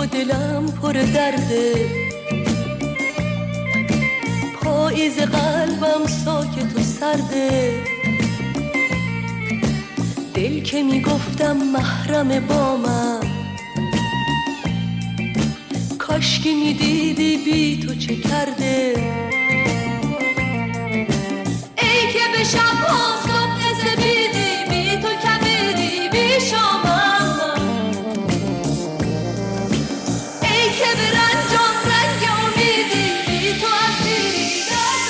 تو دلم پر درده، پاییز قلبم ساکت و سرده. دل که میگفتم محرم بامم، کاشکی میدیدی بی تو چه کرده. ای که به شب ها صبح سپیدی، بی تو کبیدی بی شامم. ای که به رنجام رنگ امیدی، بی تو اسیری در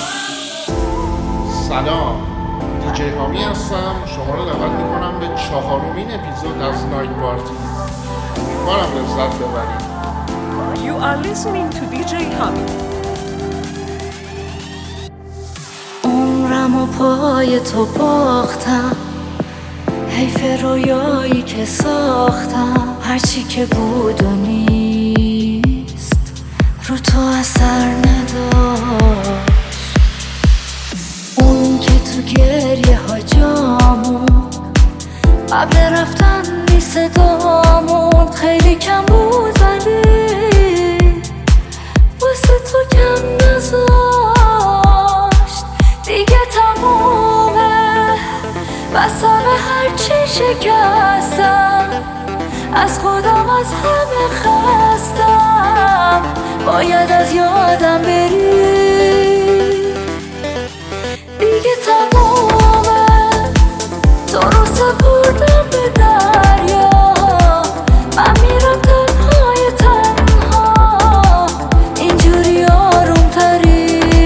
دامم. سلام، دیجی هامی هستم. شما رو دعوت میکنم به 4مین اپیزود از نایت پارتی. امیدوارم لذت ببرید. You are listening to DJ Hami. عمرمو پای تو باختم، حیف رویایی که ساختم. هرچی که بود و نیست رو تو اثر نداشت. اون که تو گریه ها جامون، قبل رفتن بی صدامون خیلی کم بود، ولی واسه تو کم نذاشت. دیگه تمومه، واسه هرچی شکستم. از خودم از همه خستم، باید از یادم بری. دیگه تمومه، تو رو سپردم به دریا. من میرم تنهای تنها، اینجوری آروم تری.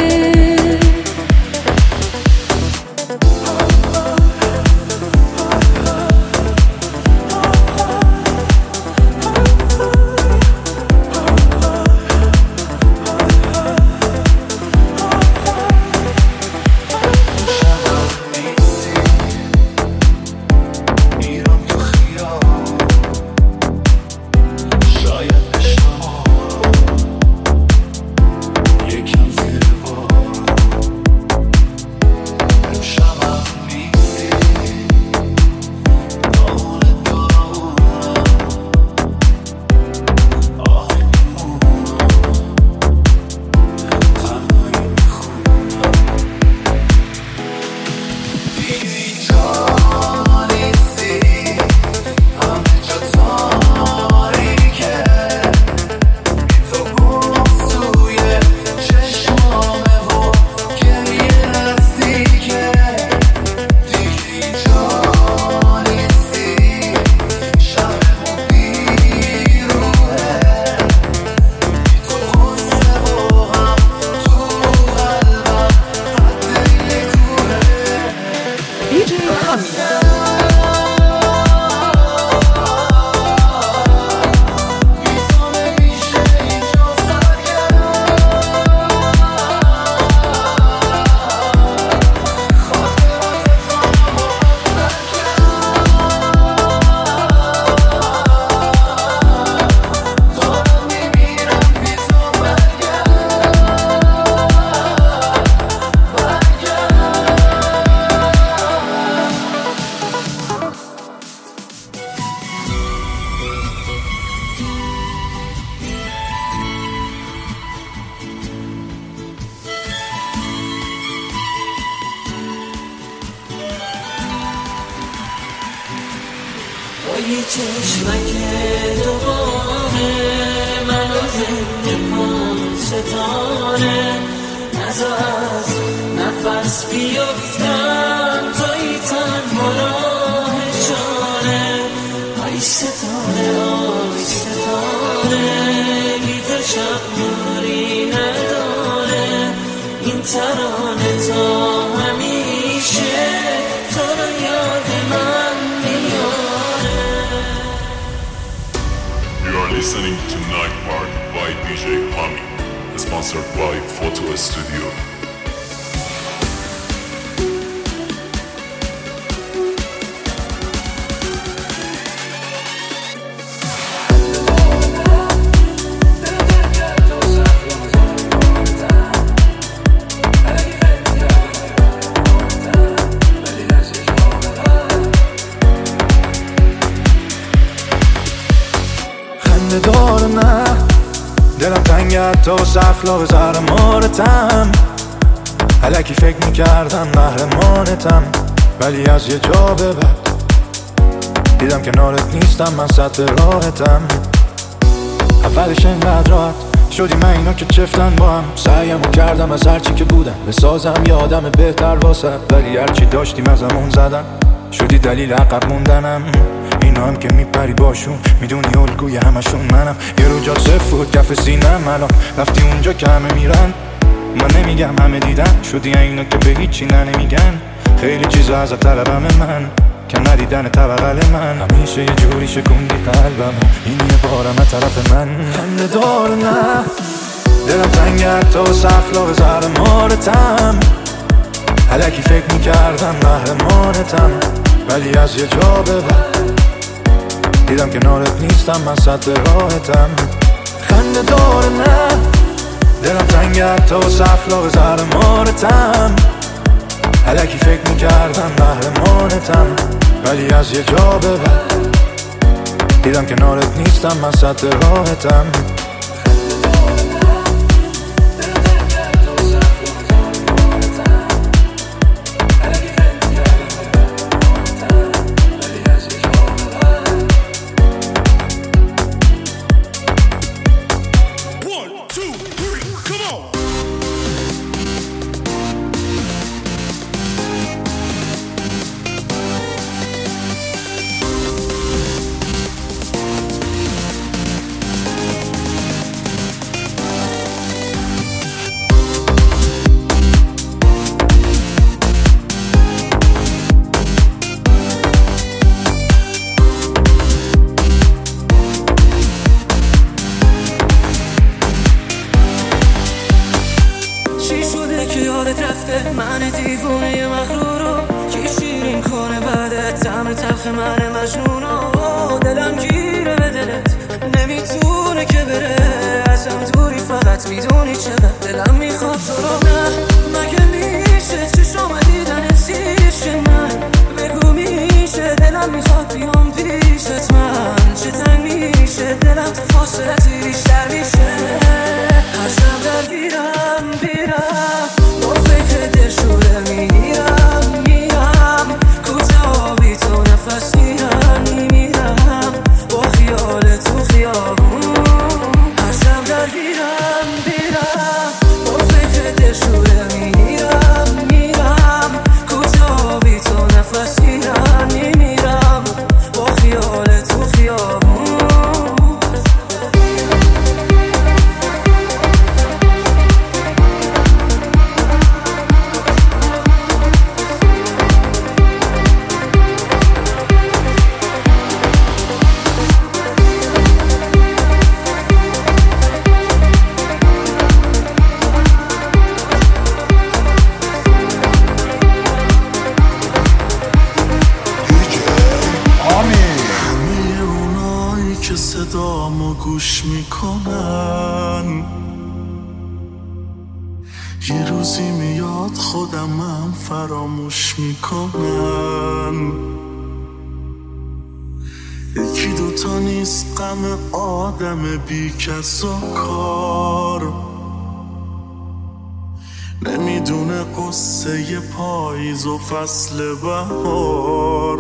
یه چشمک دوباره منو زنده کن ستاره. نزا از نفس بیفتم توی تنها راه چاره. آی ستاره آی ستاره، بی تو شب نوری نداره. این ترانه تا همیشه تو رو یاد من میاره. You are listening to Night Party by DJ Hami, sponsored by Photo Studio. خنده‌دار دلم تنگت تا واسه اخلاق زهر مارتم، الکی فکر میکردم قهرمانتم، ولی از یه جا به بعد دیدم کنارت نیستم، من سطح راحتم. اولش اینقدر راحت شدی من اینا که چفتن با هم، سعیمو کردم از هرچی که بودم بسازم یه آدم بهتر واسه، ولی هرچی داشتیم از همون زدن شدی دلیل عقب موندنم. اینا هم که میپری باشون میدونی الگوی همشون منم، یه رو جات صفر بود کف سینم، الان رفتی اونجا که همه میرن، من نمیگم همه دیدن، شدی اینا که به هیچی نمیگن، خیلی چیزا ازت طلبم من که ندیدن طبقل من، همیشه یه جوری شکوندی قلبم، این یه بارم از طرف من خنده دار نه، دلم تنگت تا واسه اخلاق زهر مارتم، الکی فکر میکردم قهرمانتم، ولی از یه جا به بعد دیدم کنارت نیستم، من سطح راحتم. خنده دار نه، دلم تنگت تا واسه اخلاق زهر مارتم، الکی فکر میکردم قهرمانتم، ولی از یه جا به بعد دیدم کنارت نیستم، من سطح راحتم. من دیوونه مغرورو کی شیرین کنه بعدت طعم تلخ من مجنونو، دلم گیره به دلت نمیتونه که بره ازم دوری، فقط میدونی چقدر دلم میخواد تو رو. نه مگه میشه چشم دیدن سیش من، بگو میشه دلم میخواد بیام پیشت، من چه تنگ میشه دلم تو فاصلت بیشتر میشه، هر شب درگیرم با فکر دلشوره میرم کجا بی تو نفس میرم با خیال تو خیابون، هر شب درگیرم با فکر دلشوره میرم کجا بی تو نفس میرم با خیال تو خیابون. صدامو گوش میکنن، یه روزی میاد خودمم فراموش میکنن، یکی دوتا نیست غم آدم بی کس و کار، نمیدونه قصه پاییز و فصل بهار،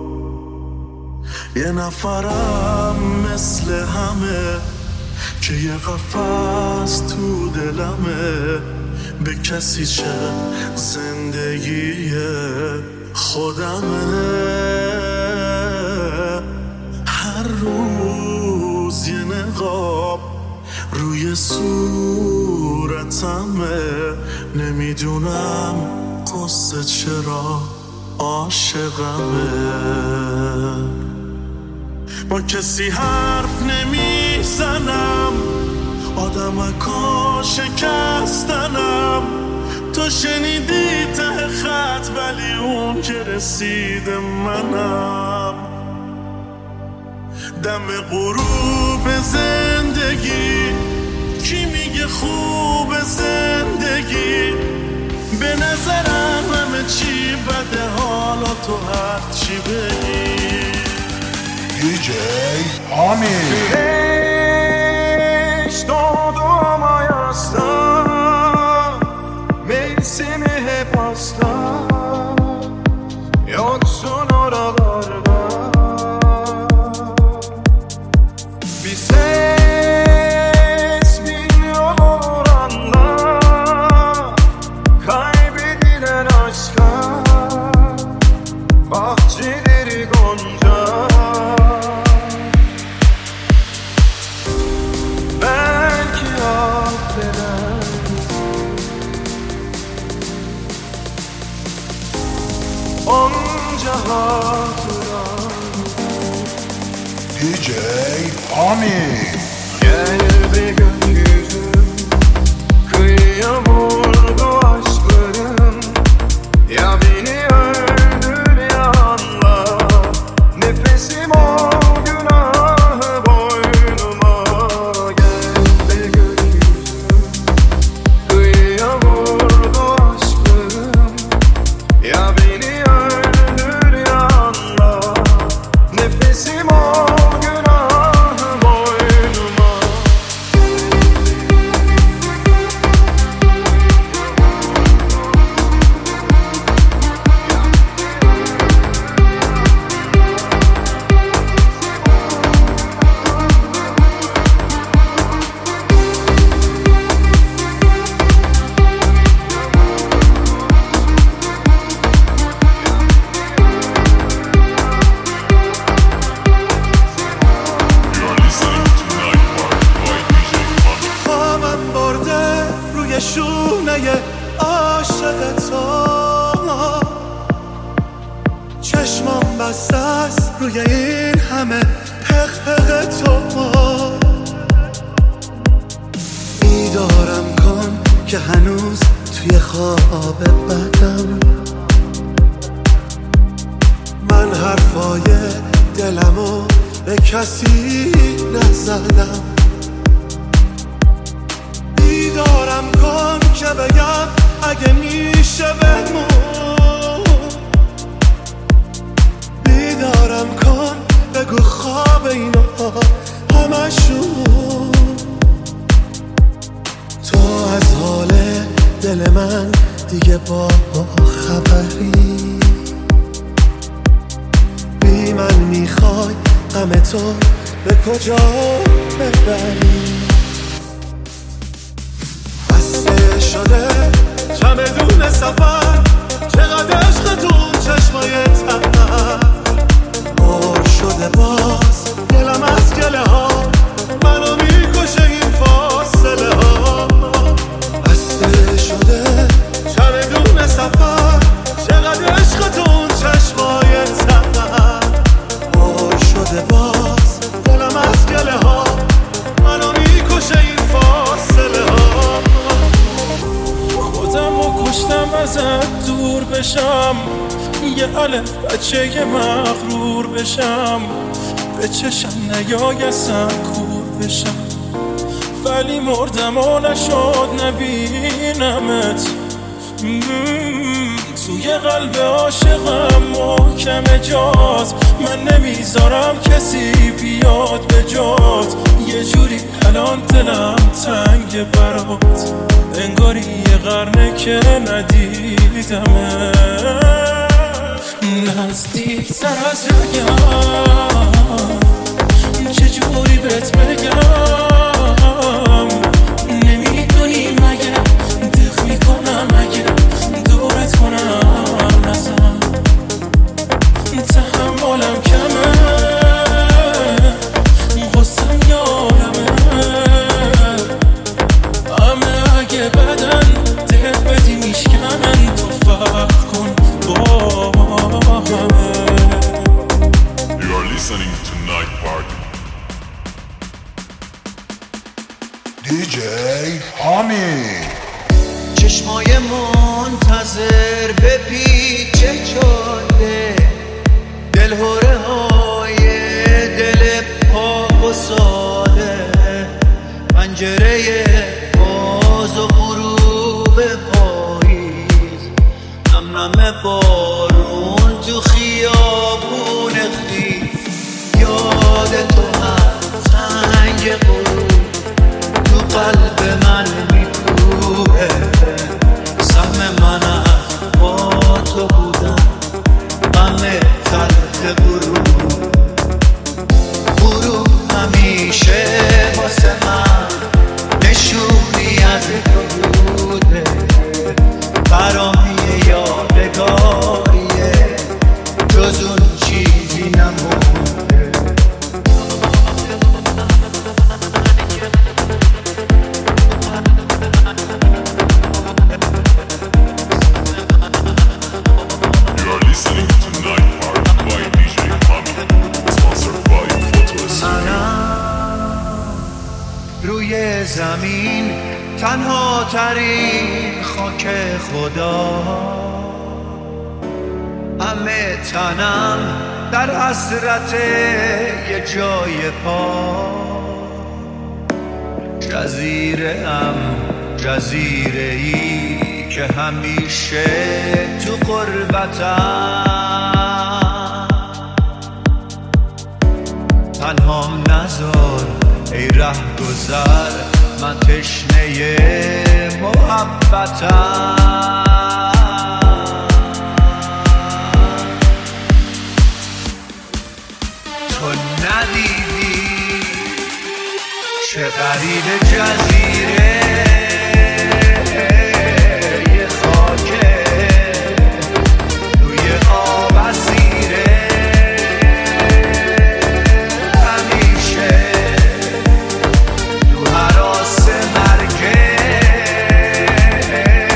یه نفرم مثل همه که یه قفس تو دلمه، به کسی چه زندگی خودمه، هر روز یه نقاب روی صورتمه، نمیدونم قصه چرا عاشقمه، با کسی حرف نمیزنم، آدمکا شکستنم، تو شنیدی ته خط ولی اون که رسید منم، دم غروب زندگی کی میگه خوب زندگی، به نظرم همه چی بده، حالا تو هر چی بگی. DJ Hami. Dans دیوونه عاشق تو، چشمام بسته است روی این همه حق تو. بیدارم کن که هنوز توی خواب بدم، من حرفای دلمو به کسی نزدم. بیدارم کن که بگم اگه میشه بمون، بیدارم کن بگو خواب اینا همشون. تو از حال دل من دیگه با خبری، بی من میخوای غم تو به کجا ببری. بسته شده چمدون سفر، چقدر عشق تو چشمای تنم، پر شده باز دلم از گله ها، منو میکشه این فاصله ها. بسته شده چمدون سفر، چقدر عشق تو چشمای تنم، پر شده باز دلم از گله ها، منو میکشه این فاصله ها. خودمو کشتم ازت دور بشم، یه الف بچه مغرور بشم، به چشم نیای اصلا کور بشم، ولی مردم و نشد نبینمت. توی قلب عاشقم محکم جات، من نمیذارم کسی بیاد به جات. یه جوری الان دلم تنگ برات، انگاری یه قرنه که ندیدمه. نزدیک تر از رگم، چجوری بهت بگم، نمیدونی مگه دق میکنم اگه دورت کنم نزم. تحملم کمه، غصم یارمه، همه اگه بدن دل بدی میشکنن. تو فرق کن با همه. You are listening to Night Party. DJ هامی. چشمای منتظر به پیچه جاده، دلهوره های دل پاک و ساده، پنجره باز و غروب پاییز، نم نم بارون تو خیابون خیز. یاد تو هم تنگ غروب تو قلب من میکوبه، سهم من با تو بودم غم تلخ غروب. غروب همیشه واسه من نشونی از تو بوده، برام یه یادگاریه جز اون چیزی نمونده. روی زمین تنها ترین خاک خدا، همه تنم در حسرت یه جای پا. جزیره‌ای که همیشه تو غربتم، تنهام نذار ای ره گذر، من تشنه محبتم. تو ندیدی چه غریب جزیره یه خاکه روی آب اسیره، همیشه تو هراس مرگه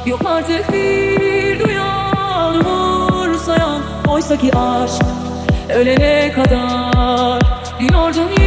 Yok artık bir duyan, umursayan. Oysa ki aşk ölene kadar. Diyordun